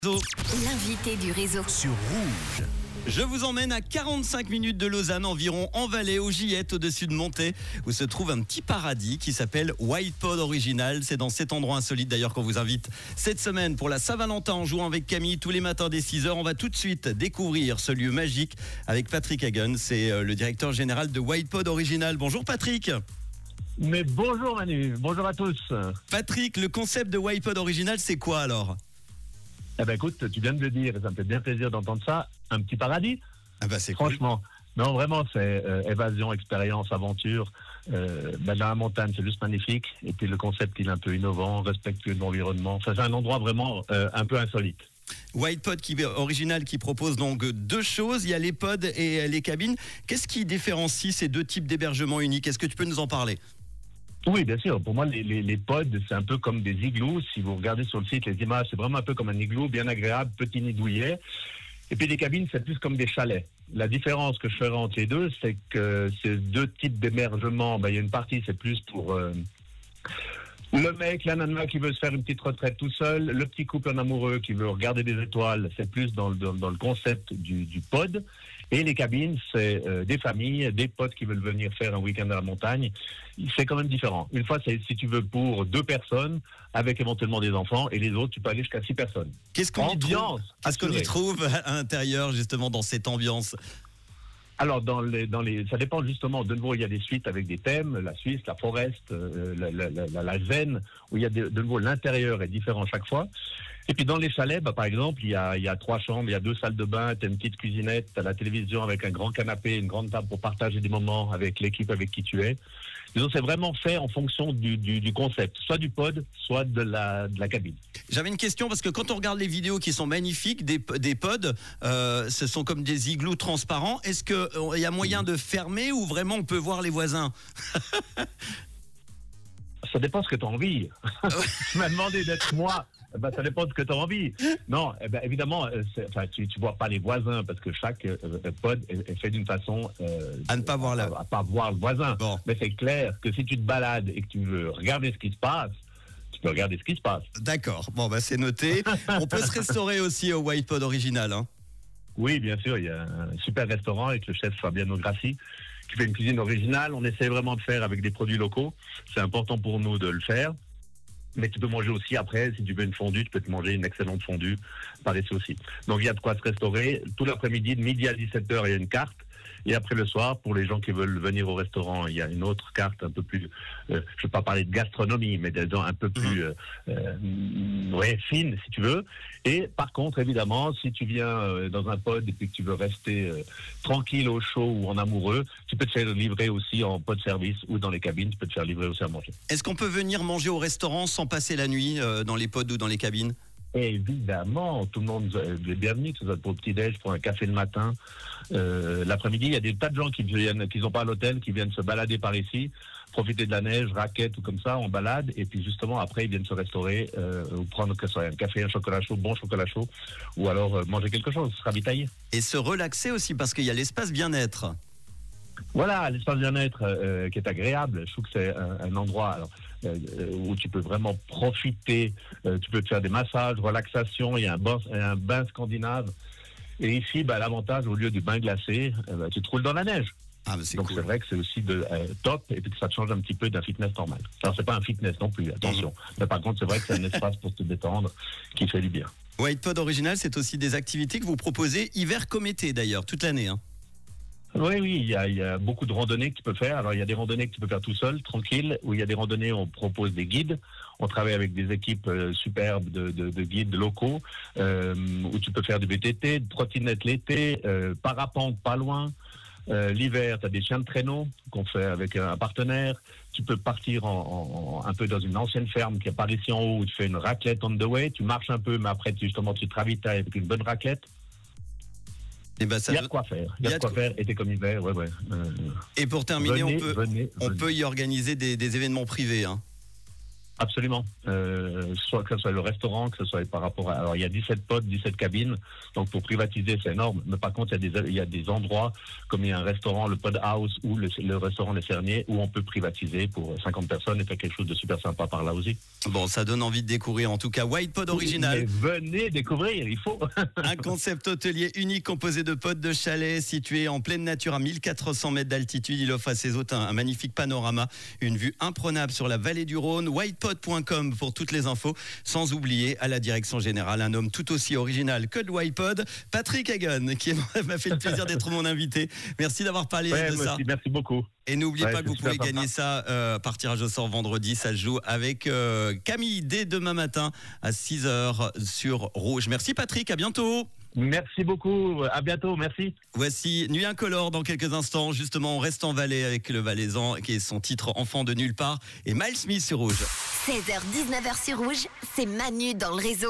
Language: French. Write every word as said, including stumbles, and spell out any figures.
L'invité du réseau sur Rouge. Je vous emmène à quarante-cinq minutes de Lausanne environ, en vallée, au Gillette, au-dessus de Monté, où se trouve un petit paradis qui s'appelle White Pod Original. C'est dans cet endroit insolite d'ailleurs qu'on vous invite cette semaine pour la Saint-Valentin en jouant avec Camille tous les matins dès six heures. On va tout de suite découvrir ce lieu magique avec Patrick Hagen. C'est le directeur général de White Pod Original. Bonjour Patrick. Mais bonjour Manu, bonjour à tous. Patrick, le concept de White Pod Original, c'est quoi alors ? Eh ben écoute, tu viens de le dire, ça me fait bien plaisir d'entendre ça. Un petit paradis. Ah bah c'est Franchement. Cool. Non, vraiment, c'est euh, évasion, expérience, aventure. Euh, ben, dans la montagne, c'est juste magnifique. Et puis le concept, il est un peu innovant, respectueux de l'environnement. Ça, c'est un endroit vraiment euh, un peu insolite. White Pod qui, original qui propose donc deux choses. Il y a les pods et les cabines. Qu'est-ce qui différencie ces deux types d'hébergement uniques ? Est-ce que tu peux nous en parler ? Oui, bien sûr. Pour moi, les, les, les pods, c'est un peu comme des igloos. Si vous regardez sur le site les images, c'est vraiment un peu comme un igloo, bien agréable, petit nid douillet. Et puis les cabines, c'est plus comme des chalets. La différence que je ferai entre les deux, c'est que ces deux types d'hébergement, ben, il y a une partie, c'est plus pour euh, le mec, la nana qui veut se faire une petite retraite tout seul, le petit couple en amoureux qui veut regarder des étoiles, c'est plus dans le, dans, dans le concept du, du pod. Et les cabines, c'est euh, des familles, des potes qui veulent venir faire un week-end à la montagne. C'est quand même différent. Une fois, c'est si tu veux pour deux personnes, avec éventuellement des enfants, et les autres, tu peux aller jusqu'à six personnes. Qu'est-ce qu'on y trouve, Qu'est-ce qu'on y trouve à l'intérieur, justement, dans cette ambiance ? Alors, dans les, dans les, ça dépend justement. De nouveau, il y a des suites avec des thèmes, la Suisse, la Forest, euh, la, la, la, la Zen, où il y a de, de nouveau l'intérieur est différent chaque fois. Et puis dans les chalets, bah, par exemple, il y a, il y a trois chambres, il y a deux salles de bain, t'as une petite cuisinette, t'as la télévision avec un grand canapé, une grande table pour partager des moments avec l'équipe avec qui tu es. Disons, c'est vraiment fait en fonction du, du, du concept, soit du pod, soit de la, de la cabine. J'avais une question parce que quand on regarde les vidéos qui sont magnifiques, des, des pods, euh, ce sont comme des igloos transparents. Est-ce qu'il y a moyen de fermer ou vraiment on peut voir les voisins ? Ça dépend ce que tu as envie. Tu m'as demandé d'être moi. Ben, ça dépend de ce que tu as envie. Non, eh ben, évidemment, enfin, tu ne vois pas les voisins parce que chaque euh, pod est, est fait d'une façon euh, à ne pas voir la... à, à pas voir le voisin. Bon. Mais c'est clair que si tu te balades et que tu veux regarder ce qui se passe, tu peux regarder ce qui se passe. D'accord. Bon, bah, c'est noté. On peut se restaurer aussi au White Pod Original, hein. Oui, bien sûr. Il y a un super restaurant avec le chef Fabiano Grassi qui fait une cuisine originale. On essaie vraiment de faire avec des produits locaux. C'est important pour nous de le faire. Mais tu peux manger aussi après, si tu veux une fondue, tu peux te manger une excellente fondue par ici aussi. Donc il y a de quoi se restaurer. Tout l'après-midi, de midi à dix-sept heures, il y a une carte. Et après le soir, pour les gens qui veulent venir au restaurant, il y a une autre carte un peu plus, euh, je ne veux pas parler de gastronomie, mais disons un peu plus euh, euh, ouais, fine, si tu veux. Et par contre, évidemment, si tu viens euh, dans un pod et puis que tu veux rester euh, tranquille au chaud ou en amoureux, tu peux te faire livrer aussi en pod service ou dans les cabines, tu peux te faire livrer aussi à manger. Est-ce qu'on peut venir manger au restaurant sans passer la nuit euh, dans les pods ou dans les cabines ? Évidemment, tout le monde est bienvenu, que ce soit pour le petit-déj, pour un café le matin. Euh, l'après-midi, il y a des tas de gens qui viennent, qui sont pas à l'hôtel, qui viennent se balader par ici, profiter de la neige, raquettes ou comme ça, on balade, et puis justement après ils viennent se restaurer, euh, ou prendre que ce soit un café, un chocolat chaud, bon chocolat chaud, ou alors euh, manger quelque chose, se ravitailler. Et se relaxer aussi, parce qu'il y a l'espace bien-être. Voilà, l'espace bien-être euh, qui est agréable. Je trouve que c'est un, un endroit alors, euh, où tu peux vraiment profiter. Euh, tu peux te faire des massages, relaxation. Il y a un bain, un bain scandinave. Et ici, bah, l'avantage, au lieu du bain glacé, euh, bah, tu te roules dans la neige. Ah, bah c'est Donc cool. C'est vrai que c'est aussi de, euh, top et puis que ça te change un petit peu d'un fitness normal. Alors c'est pas un fitness non plus, attention. Mmh. Mais par contre, c'est vrai que c'est un espace pour te détendre qui fait du bien. White Pod Original, c'est aussi des activités que vous proposez hiver comme été d'ailleurs, toute l'année, hein. Oui, oui, il y, a, il y a beaucoup de randonnées que tu peux faire. Alors, il y a des randonnées que tu peux faire tout seul, tranquille, où il y a des randonnées où on propose des guides. On travaille avec des équipes euh, superbes de, de, de guides locaux, euh, où tu peux faire du V T T, de trottinette l'été, euh, parapente pas loin. Euh, l'hiver, tu as des chiens de traîneau qu'on fait avec un partenaire. Tu peux partir en, en, un peu dans une ancienne ferme qui est par ici en haut, où tu fais une raclette on the way. Tu marches un peu, mais après, tu, justement, tu te ravitailles avec une bonne raclette. Et ben ça il y a de quoi faire. Il y a de quoi faire, été comme hiver, ouais, ouais. Euh, et pour terminer, venez, on, peut, venez, on venez. peut y organiser des, des événements privés, hein. Absolument. Euh, soit que ce soit le restaurant, que ce soit par rapport à... Alors, il y a dix-sept pods, dix-sept cabines. Donc, pour privatiser, c'est énorme. Mais par contre, il y a des, il y a des endroits, comme il y a un restaurant, le Pod House ou le, le restaurant Les Ferniers, où on peut privatiser pour cinquante personnes et faire quelque chose de super sympa par là aussi. Bon, ça donne envie de découvrir. En tout cas, White Pod original. Mais venez découvrir, il faut. Un concept hôtelier unique composé de pods de chalet situé en pleine nature à mille quatre cents mètres d'altitude. Il offre à ses hôtes un, un magnifique panorama, une vue imprenable sur la vallée du Rhône. whitepod point com pour toutes les infos. Sans oublier à la direction générale un homme tout aussi original que le Whitepod, Patrick Hagen, qui m'a fait le plaisir d'être mon invité. Merci d'avoir parlé Ouais, de ça. Merci, merci beaucoup. Et n'oubliez Ouais, pas que vous pouvez super gagner sympa. ça euh, par tirage au sort vendredi. Ça se joue avec euh, Camille dès demain matin à six heures sur Rouge. Merci Patrick, à bientôt. Merci beaucoup. À bientôt. Merci. Voici Nuit incolore dans quelques instants. Justement, on reste en Valais avec le Valaisan qui est son titre Enfant de nulle part et Miles Smith sur Rouge. seize heures dix-neuf heures sur Rouge, c'est Manu dans le réseau.